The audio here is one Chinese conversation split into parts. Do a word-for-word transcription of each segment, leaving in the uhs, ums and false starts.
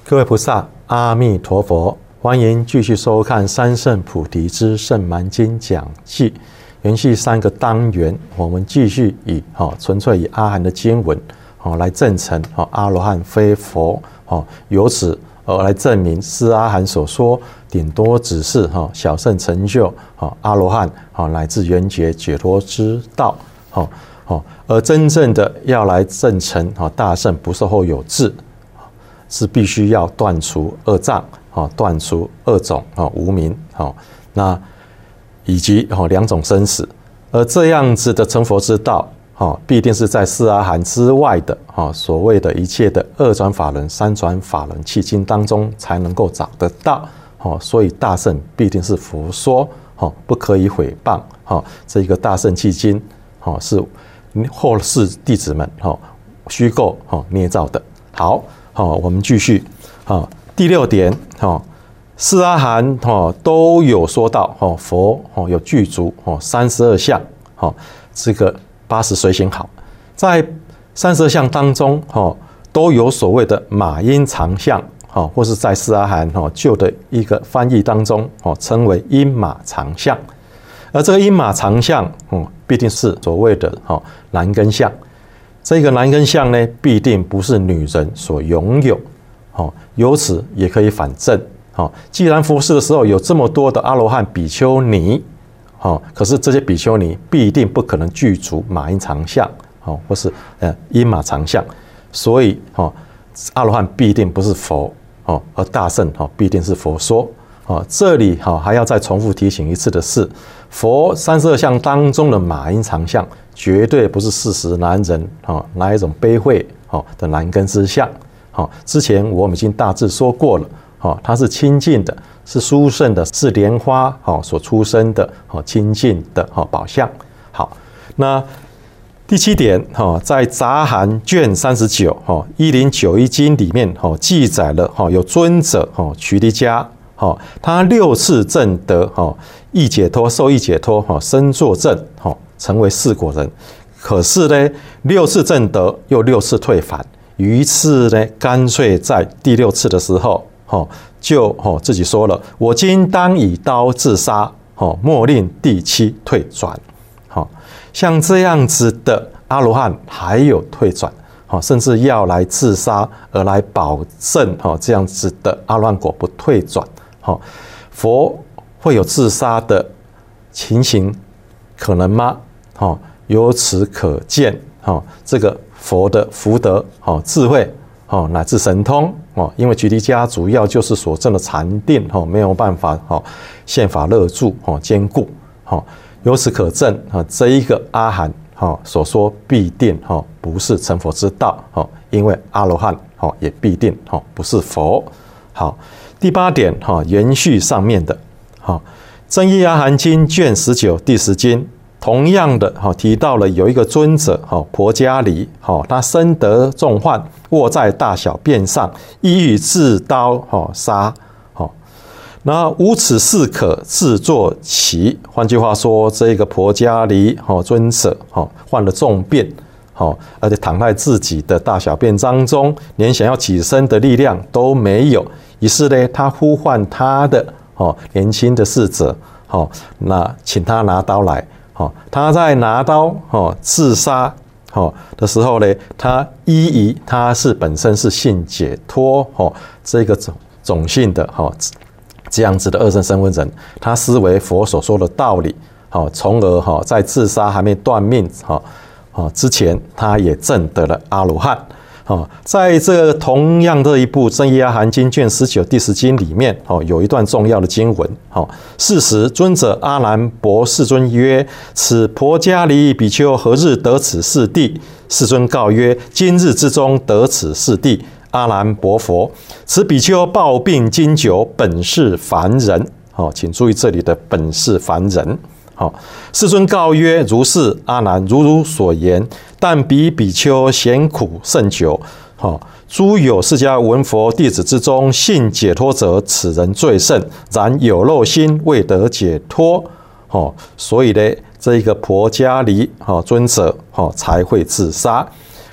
各位菩萨，阿弥陀佛！欢迎继续收看《三圣菩提之圣蛮经讲记》，延续三个单元，我们继续以哈纯粹以阿含的经文哦来证成哦阿罗汉非佛哦，由此而来证明是阿含所说，顶多只是哈小圣成就哦阿罗汉哦乃至圆觉解脱之道哦哦，而真正的要来证成哦大圣不受后有智。是必须要断除恶障，断除恶种无明，那以及两种生死，而这样子的成佛之道，必定是在四阿含之外的所谓的一切的二转法轮、三转法轮契经当中才能够找得到，所以大圣必定是佛说，不可以毁谤。这个大圣契经是后世弟子们虚构捏造的。好。哦，我们继续。哦，第六点，哦，四阿含哦都有说到，哦，佛哦有具足哦三十二相，哦，这个八十随行好，在三十二相当中，哦都有所谓的马音长相，哦，或是在四阿含哦旧的一个翻译当中，哦称为音马长相，而这个音马长相，嗯，必定是所谓的哦男根相。这个男根相呢，必定不是女人所拥有，哦，由此也可以反证，哦，既然佛世的时候有这么多的阿罗汉比丘尼，哦，可是这些比丘尼必定不可能具足马音长相，哦，或是呃音马长相，所以哦，阿罗汉必定不是佛，哦，而大圣哦必定是佛说，哦，这里哈还要再重复提醒一次的是，佛三十二相当中的马音长相。绝对不是事实男人哦，哪一种卑秽哦的男根之相哦。之前我们已经大致说过了哦，它是清净的，是殊胜的，是莲花哦所出生的哦清净的哦宝相。好，那第七点哦，在杂含卷三十九哦一零九一经里面哦记载了哦有尊者哦瞿梨迦哦，他六次证得哦意解脱、受意解脱哦身作证哦。成为四果人，可是呢，六次证得又六次退返，于是呢，干脆在第六次的时候，哦，就哦自己说了：“我今当以刀自杀，哦，莫令第七退转。”哦，像这样子的阿罗汉还有退转，哦，甚至要来自杀而来保证哦这样子的阿罗汉果不退转，哦，佛会有自杀的情形可能吗？哦，由此可见，哦，这个佛的福德、哦智慧、哦乃至神通，哦，因为瞿梨迦主要就是所证的禅定，哦没有办法，哦现法乐住，哦坚固，哦由此可证，啊这一个阿含，哦所说必定，哦不是成佛之道，哦因为阿罗汉，哦也必定，哦不是佛。好，第八点，哈延续上面的，好增一阿含经卷十九第十经。同样的，提到了有一个尊者，婆迦梨，他身得重患，卧在大小便上，意欲自刀杀，那无此事可自作其。换句话说，这个婆迦梨尊者患了重病，而且躺在自己的大小便当中，连想要起身的力量都没有。于是呢，他呼唤他的年轻的侍者，那请他拿刀来。他在拿刀自杀的时候呢，他依疑他是本身是性解脱这个种种性的这样子的二圣声闻人，他思维佛所说的道理，从而在自杀还没断命之前，他也证得了阿罗汉。在这个同样的一部增一阿含经卷十九第十经里面，有一段重要的经文。是时尊者阿难博世尊曰：“此婆迦梨比丘何日得此世地？”世尊告曰：“今日之中得此世地。”阿难博佛：“此比丘抱病经久，本是凡人。”请注意这里的本是凡人。世尊告曰：“如是，阿难，如汝所言。但彼比丘咸苦甚久。诸有释迦文佛弟子之中，性解脱者，此人最甚。然有漏心，未得解脱。所以呢，这一个婆迦梨尊者才会自杀。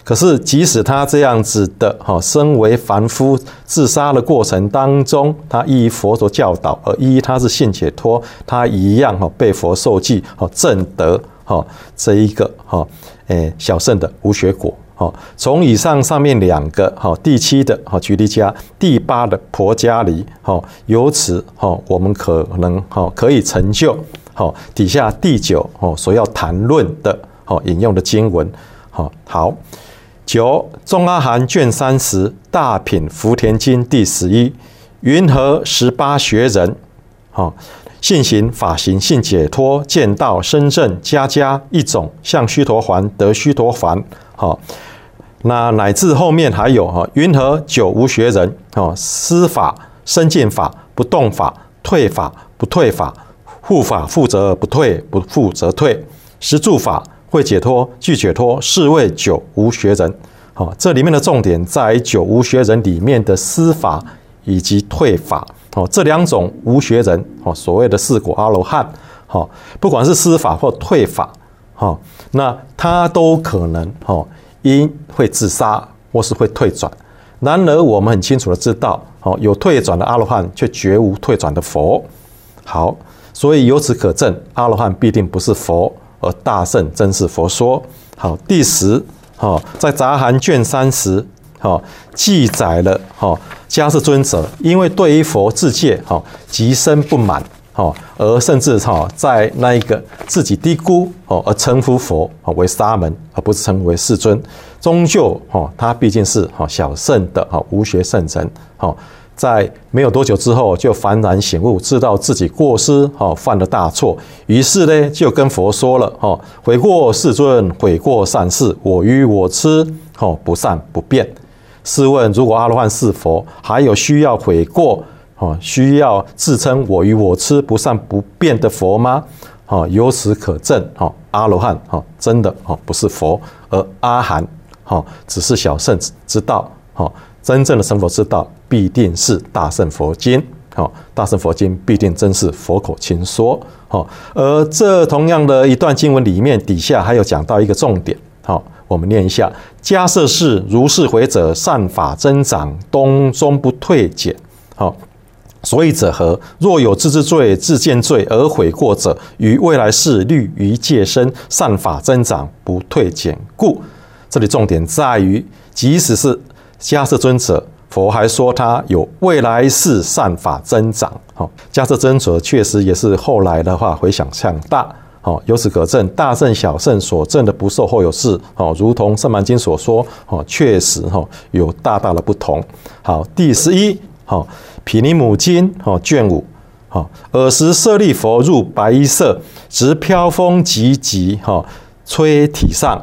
可是即使他这样子的哈，身为凡夫自杀的过程当中，他依佛所教导，而依他是性解脱，他一样哈被佛受记，哈证得哈这一个哈诶小乘的无学果。好，从以上上面两个好，第七的好居离家，第八的婆家离，好，由此好，我们可能好可以成就好底下第九好所要谈论的好引用的经文。好，好九中阿含卷三十大品福田经第十一，云何十八学人？好。性行、法行、性解脱、见道、身正、家家一种，向须陀洹得须陀洹。好，那乃至后面还有哈，云何九无学人？哦，思法、身见法、不动法、退法、不退法、护法复则不退，不复则退。实住法、会解脱、具解脱，是谓九无学人。好，这里面的重点在于九无学人里面的思法以及退法。哦，这两种无学人，哦，所谓的四果阿罗汉，哦，不管是思法或退法，哦，那他都可能，哦，因会自杀或是会退转。然而，我们很清楚的知道，哦，有退转的阿罗汉，却绝无退转的佛。好，所以由此可证，阿罗汉必定不是佛，而大乘真是佛说。好，第十，哦，在杂含卷三十。哦，记载了哦，迦叶尊者因为对于佛自戒哦极深不满哦，而甚至哈在那一个自己低估哦，而称呼佛哦为沙门，而不是称为世尊。终究哦，他毕竟是哦小乘的哦无学圣人哦，在没有多久之后就幡然醒悟，知道自己过失哦犯了大错，于是呢就跟佛说了哦，悔过世尊，悔过善事，我愚我痴哦不善不辩。试问，如果阿罗汉是佛，还有需要悔过、哦，需要自称我愚我痴、不善不辩的佛吗？哦，由此可证，哦，阿罗汉，哦，真的，哦，不是佛，而阿含，哦，只是小乘之道，哦，真正的成佛之道，必定是大乘佛经，哦，大乘佛经必定真是佛口亲说，哦，而这同样的一段经文里面，底下还有讲到一个重点，哦。我们念一下：迦叶世如是悔者，善法增长，东终不退减。好，所以者何？若有自知罪、自见罪而悔过者，于未来世律于戒身，善法增长，不退减故。这里重点在于，即使是迦叶尊者，佛还说他有未来世善法增长。好，迦叶尊者确实也是后来的话回响向大。哦，由此可证，大乘小乘所证的不受后有事，哦，如同《圣曼经》所说，哦，确实哈有大大的不同。好，第十一，好，《毗尼母经》哦卷五，好，尔时舍利佛入白衣舍，执飘风急急，哈，吹体上，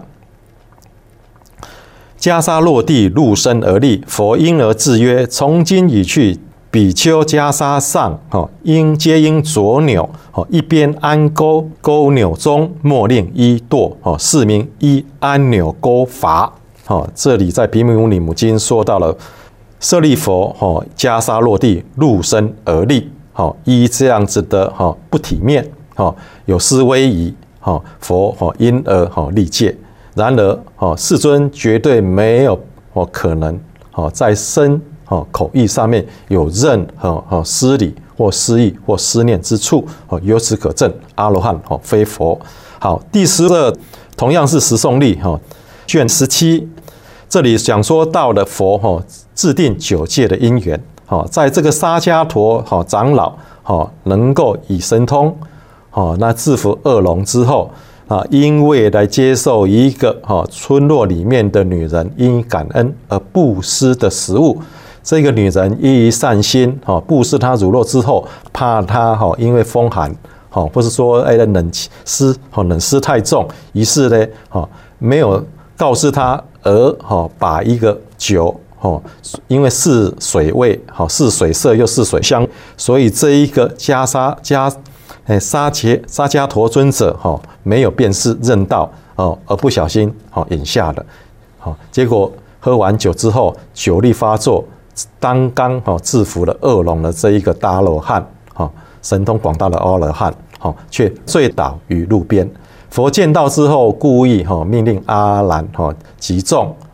袈裟落地，入身而立，佛因而自曰：从今已去。比丘袈裟上，应皆应着纽，一边安钩，钩纽中莫令衣堕，是名依安纽钩法。这里在《毗尼母经》说到了舍利佛，袈裟落地，入身而立，依这样子的不体面，有失威仪，佛因而立戒。然而，世尊绝对没有可能在身。口意上面有任何失礼或失意或思念之处，由此可证阿罗汉非佛。好，第十二同样是十诵历卷十七，这里讲说到了佛制定九戒的因缘，在这个沙迦陀长老能够以神通那制服恶龙之后。啊，因为来接受一个哈村落里面的女人因感恩而布施的食物，这个女人依于善心哈布施她乳酪之后，怕她哈因为风寒哈或是说哎冷湿哈冷湿太重，于是呢哈没有告知她，而哈把一个酒哈因为是水味哈是水色又是水香，所以这一个袈裟袈哎，沙迦沙迦陀尊者哈、哦、没有辨识认道哦，而不小心哦饮下了，好、哦，结果喝完酒之后酒力发作，刚刚哦制服了恶龙的这一个大阿罗汉，哈、哦、神通广大的阿罗汉，哈、哦、却醉倒于路边。佛见到之后，故意哈、哦、命令阿难哈集众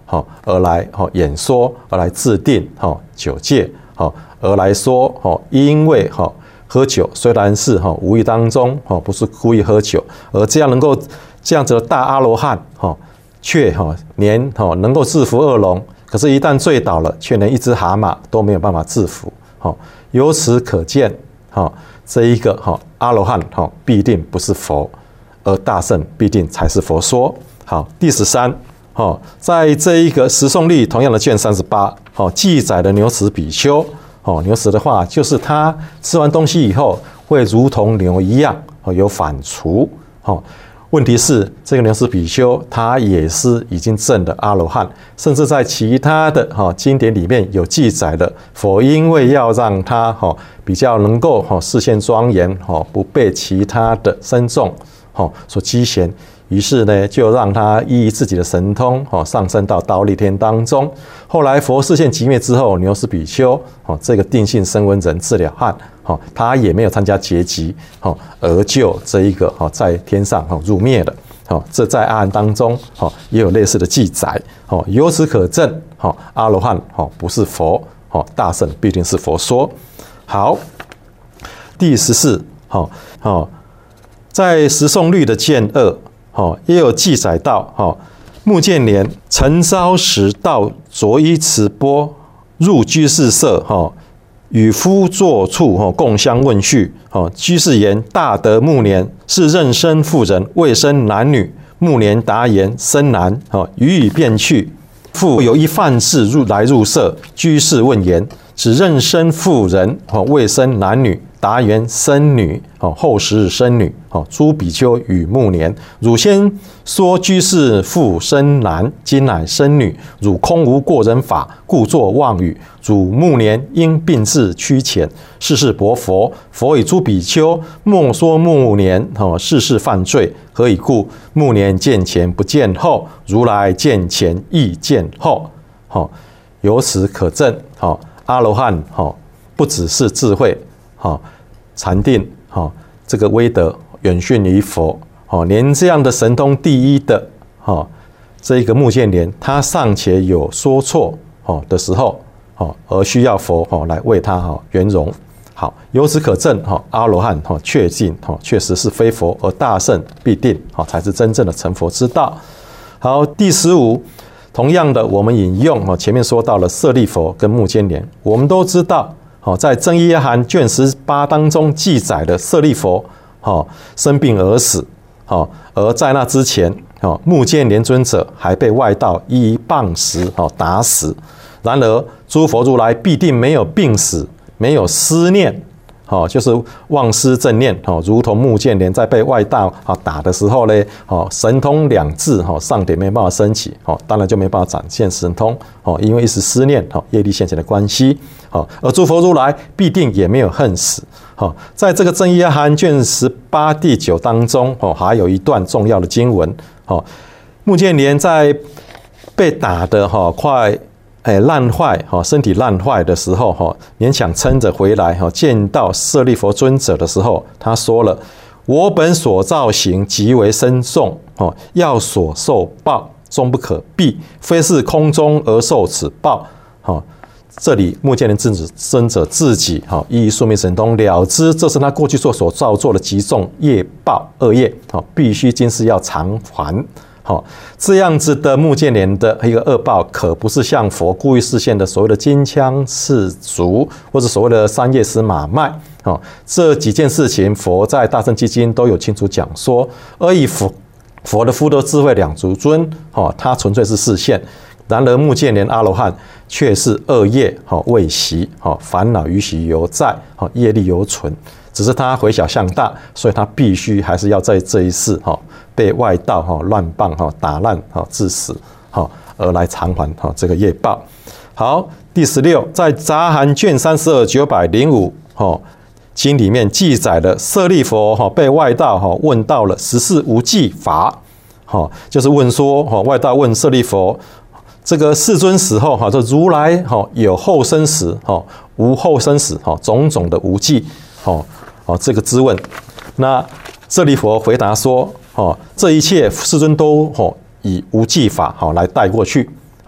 好而来好演说，而来制定好九戒，好而来说好，因为好喝酒虽然是哈无意当中哈不是故意喝酒，而这样能够这样子的大阿罗汉哈，却哈连哈能够制服恶龙，可是，一旦醉倒了，却连一只蛤蟆都没有办法制服。哈，由此可见，哈这一个哈阿罗汉哈必定不是佛，而大圣必定才是佛说。好，第十三，哈在这一个十诵律同样的卷三十八，哈记载的牛死比丘，哦牛死的话就是他吃完东西以后会如同牛一样，哦有反刍，哦。问题是，这个牛死比丘他也是已经证的阿罗汉，甚至在其他的哈经典里面有记载的，佛因为要让他哈比较能够哈视线庄严，哈不被其他的僧众哈所讥嫌，于是呢就让他依自己的神通哈上升到忉利天当中。后来佛视线寂灭之后，牛死比丘哈这个定性声闻人自了汉。哦，他也没有参加劫集，哦，而就这一个哦，在天上哦入灭了，哦，这在阿含当中哦也有类似的记载，哦，由此可证，哦，阿罗汉哦不是佛，哦，大圣必定是佛说。好，第十四，哦哦，在十诵律的卷二，哦也有记载到，哦，目犍连晨朝时到着衣持钵入居士舍，哦。与夫坐处共相问叙，居士言：大德目连是妊娠妇人，未生男女。目连答言：生男。予以便去。复有一犯事入来入舍，居士问言：此妊娠妇人未生男女。答言：生女。后时生女。诸比丘与目连：汝先说居士复生男，今乃生女。汝空无过人法，故作妄语。汝目连因病至躯前，世世薄佛。佛以诸比丘莫说目连世世犯罪，何以故？目连见前不见后，如来见前亦见后。由此可证，阿罗汉不只是智慧、禅定，这个威德远逊于佛，连这样的神通第一的这个目犍连，他尚且有说错的时候，而需要佛来为他圆融。好，由此可证，阿罗汉确信确实是非佛，而大圣必定才是真正的成佛之道。好，第十五，同样的，我们引用前面说到了舍利弗跟目犍连，我们都知道，在增一阿含卷十八当中记载的舍利弗生病而死，而在那之前，目犍连尊者还被外道以棒石打死。然而，诸佛如来必定没有病死，没有思念，就是忘失正念，如同目犍连在被外道打的时候呢，神通两智上点没办法升起，当然就没办法展现神通，因为一时思念业力现前的关系。而诸佛如来必定也没有恨死。在这个增一阿含卷十八第九当中，还有一段重要的经文，目犍连在被打的快烂坏，身体烂坏的时候，勉强撑着回来，见到舍利弗尊者的时候，他说了：我本所造行极为深重，要所受报终不可避，非是空中而受此报。这里目犍连尊者自己一一宿命神通了知，这是他过去所所造作的极重业报恶业，必须今世要偿还。这样子的目犍连的一个恶报，可不是像佛故意示现的所谓的金枪刺足，或者所谓的三叶石马脉。这几件事情，佛在大乘基经都有清楚讲说。而以佛佛的福德智慧两足尊，他纯粹是示现。然而目犍连阿罗汉却是恶业未息，烦恼余习犹在，业力犹存，只是他回小向大，所以他必须还是要在这一世被外道乱棒打烂致死，而来偿还这个业报。好，第十六，在杂含卷三十二九百零五经里面记载了舍利弗被外道问到了十四无记法，就是问说外道问舍利弗，这个世尊死后，这如来有后生死，无后生死，种种的无记，这个质问。那舍利弗回答说，这一切世尊都以无记法来带过去，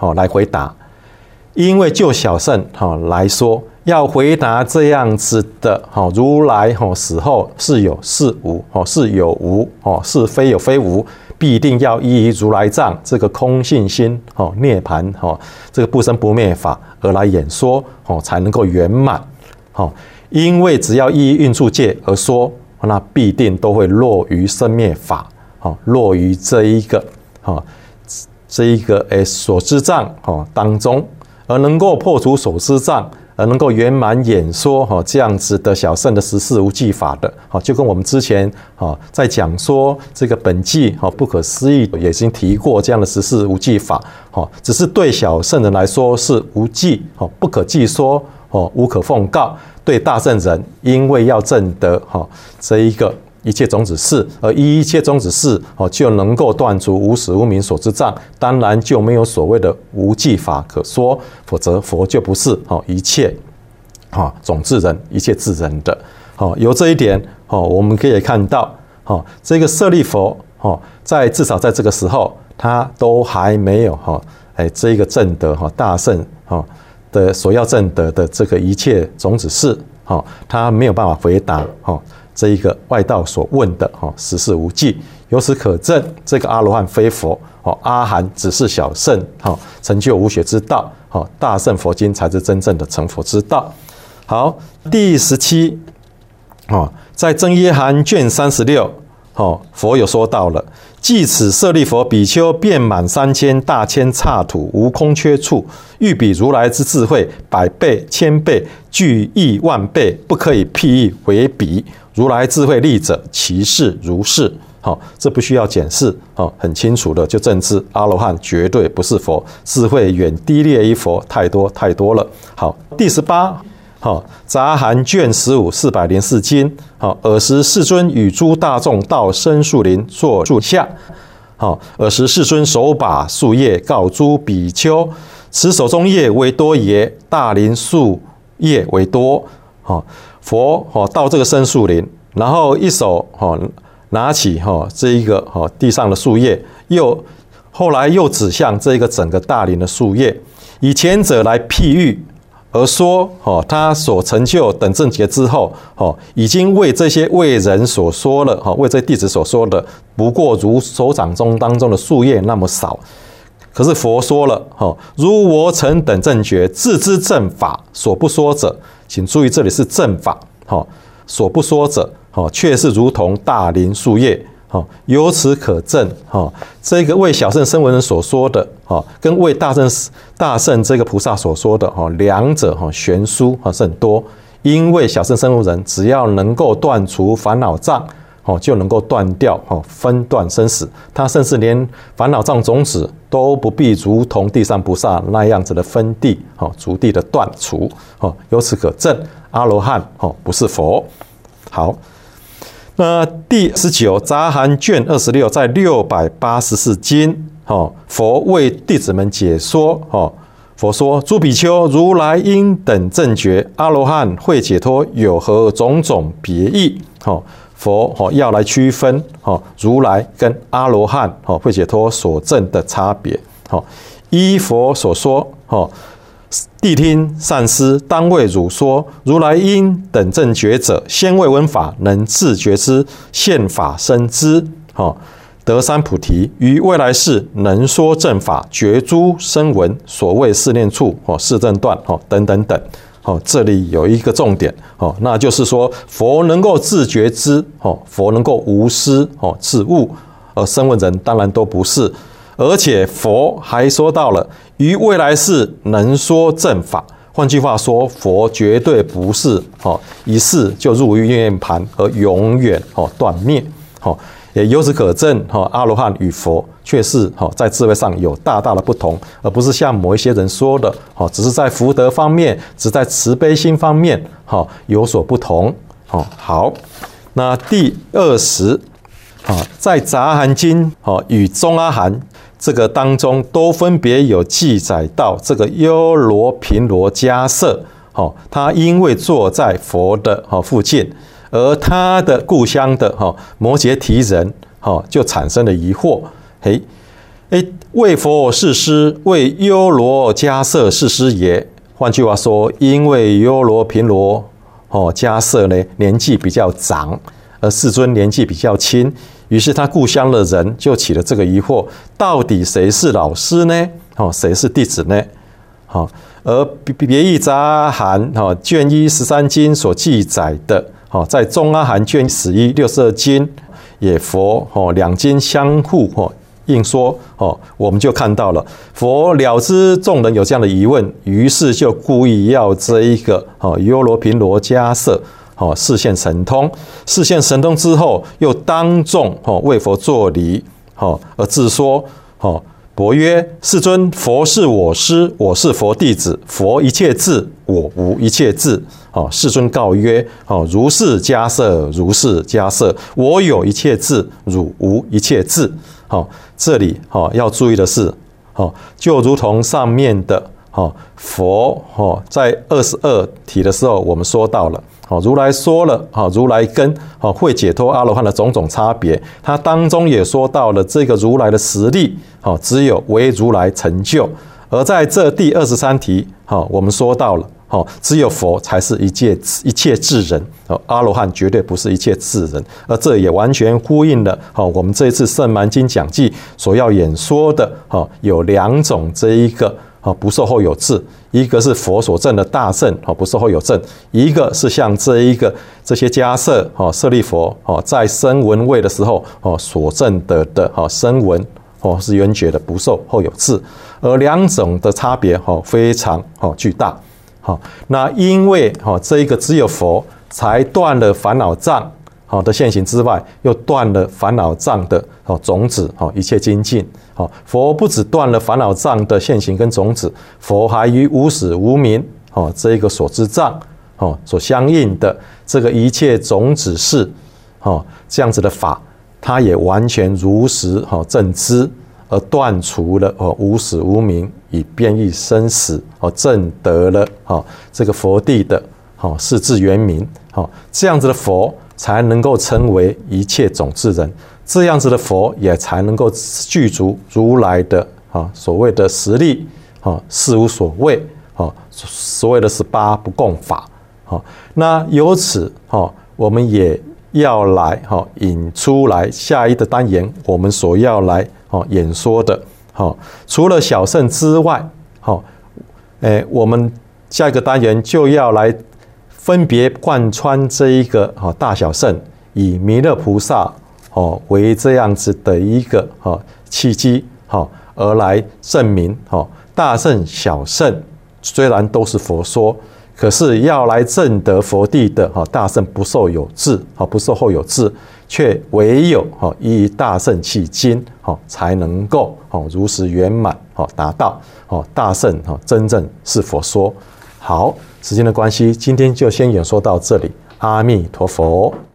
哦来回答。因为就小乘哈来说，要回答这样子的哈如来哈死后是有是无哦是有无哦是非有非无，必定要依于如来藏这个空性心哦涅槃哦这个不生不灭法而来演说哦才能够圆满哦。因为只要依运处界而说，那必定都会落于生灭法哦，落于这一个哦这一个诶所知障哦当中。而能够破除所知障，而能够圆满演说哈这样子的小乘的十四无记法的，好，就跟我们之前啊在讲说这个本纪哈不可思议也已经提过这样的十四无记法，哈，只是对小乘人来说是无记，哈，不可记说，哦，无可奉告。对大乘人，因为要证得哈这一个一切种子事，而依一切种子事哦，就能够断除无始无明所知障，当然就没有所谓的无记法可说，否则佛就不是哦一切啊种智人，一切智人的。哦，由这一点哦，我们可以看到哦，这个舍利佛哦，在至少在这个时候，他都还没有哈哎这一个证得哈大乘哈的所要证得的这个一切种子事，哈，他没有办法回答哈。这一个外道所问的哈十四无记，由此可证，这个阿罗汉非佛哦，阿含只是小乘哈，成就无学之道，哈，大乘佛经才是真正的成佛之道。好，第十七，哦，在真耶含卷三十六，哦，佛有说到了，即此舍利弗比丘遍满三千大千刹土，无空缺处，欲比如来之智慧百倍千倍具亿万倍，不可以譬喻为比。如来智慧力者，其事如是。好，这不需要解释，好，很清楚的就证知阿罗汉绝对不是佛，智慧远低劣于佛，太多太多了。好，第十八，好，杂含卷十五四百零四经。好，尔时世尊与诸大众到深树林坐树下。好，尔时世尊手把树叶，告诸比丘：此手中叶为多也，大林树叶为多。好，佛哦到这个深树林，然后一手哦拿起哈这一个哈地上的树叶，又后来又指向这一个整个大林的树叶，以前者来譬喻而说，哦，他所成就等正觉之后，哦，已经为这些为人所说了，哈，为这弟子所说的，不过如手掌中当中的树叶那么少。可是佛说了，哈，如我成等正觉，自知正法所不说者，请注意这里是正法，哈，所不说者。哦，却是如同大林树叶，哦，由此可证，哦，这个为小乘声闻人所说的，哦，跟为大乘大乘这个菩萨所说的，哦，两者哈悬殊哈是很多。因为小乘声闻人只要能够断除烦恼障，哦，就能够断掉哦分段生死。他甚至连烦恼障种子都不必如同地上菩萨那样子的分地，哦，逐地的断除，哦，由此可证，阿罗汉哦不是佛。好。那第十九杂含卷二十六，在六百八十四经，哦，佛为弟子们解说，哦，佛说：诸比丘，如来因等正觉，阿罗汉会解脱，有何种种别异？哦，佛哦要来区分，哦，如来跟阿罗汉哦会解脱所证的差别。哦，依佛所说，哦。谛听善思，当为汝说。如来因等正觉者，先未闻法，能自觉之，现法生之，哦，得三菩提。于未来世，能说正法，觉诸声闻，所谓四念处，哦，四正断，哦，等等等。哦，这里有一个重点，哦，那就是说，佛能够自觉之，哦，佛能够无私，哦，自悟，而声闻人当然都不是。而且佛还说到了，于未来世能说正法。换句话说，佛绝对不是哦一世就入于涅槃而永远哦断灭。哦，也由此可证，哦，阿罗汉与佛却是哦在智慧上有大大的不同，而不是像某一些人说的，哦，只是在福德方面，只在慈悲心方面，哦有所不同。哦，好，那第二十，啊，在杂含经哦与中阿含。这个当中都分别有记载到这个优罗频罗迦摄，哦，他因为坐在佛的哦附近，而他的故乡的哈摩羯提人，哦，就产生了疑惑，嘿，哎， 为佛是师，为优罗迦摄是师也。换句话说，因为优罗频罗哦迦摄呢年纪比较长，而世尊年纪比较轻，于是他故乡的人就起了这个疑惑：到底谁是老师呢？哦，谁是弟子呢？好，而别义杂阿含哈卷一十三经所记载的，好，在中阿含卷十一六十二经也佛哦两经相互哦应说哦，我们就看到了佛了知众人有这样的疑问，于是就故意要这一个哦优罗频罗迦摄哦示现神通，示现神通之后，又当众哦为佛作礼哦而自说哦。佛曰：世尊，佛是我师，我是佛弟子。佛一切智，我无一切智。哦，世尊告曰：哦，如是迦摄，如是迦摄。我有一切智，汝无一切智。哦，这里哦要注意的是，哦，就如同上面的哦佛哦在二十二题的时候，我们说到了。哦，如来说了，哦，如来跟哦会解脱阿罗汉的种种差别，他当中也说到了这个如来的实力，哦，只有唯如来成就。而在这第二十三题，哦，我们说到了，哦，只有佛才是一切一切智人，哦，阿罗汉绝对不是一切智人，而这也完全呼应了，哦，我们这一次圣蛮经讲记所要演说的，哦，有两种这一个。哦，不受后有智，一个是佛所证的大圣，哦，不受后有证；一个是像这一个这些迦摄，哦，舍利佛，哦，在声闻位的时候，哦，所证得的，哦，声闻，哦，是圆觉的，不受后有智。而两种的差别，哦，非常哦巨大。好，那因为哦，这一个只有佛才断了烦恼障。好的现行之外，又断了烦恼障的哦种子哦一切精进。好，佛不只断了烦恼障的现行跟种子，佛还于无始无明哦这一个所知障哦所相应的这个一切种子是哦这样子的法，它也完全如实哦正知，而断除了哦无始无明，以变异生死哦证得了哦这个佛地的哦世智圆明哦这样子的佛。才能够成为一切种智人，这样子的佛也才能够具足如来的啊所谓的实力啊事无所谓啊所谓的十八不共法啊。那由此啊，我们也要来哈引出来下一个单元我们所要来哦演说的哈，除了小乘之外，哈，诶，我们下一个单元就要来。分别贯穿这一个大小乘，以弥勒菩萨为这样子的一个契机，而来证明大乘小乘虽然都是佛说，可是要来证得佛地的大乘不受有智，不受后有智，却唯有依大乘契经才能够如实圆满达到大乘真正是佛说。好，时间的关系，今天就先演说到这里。阿弥陀佛。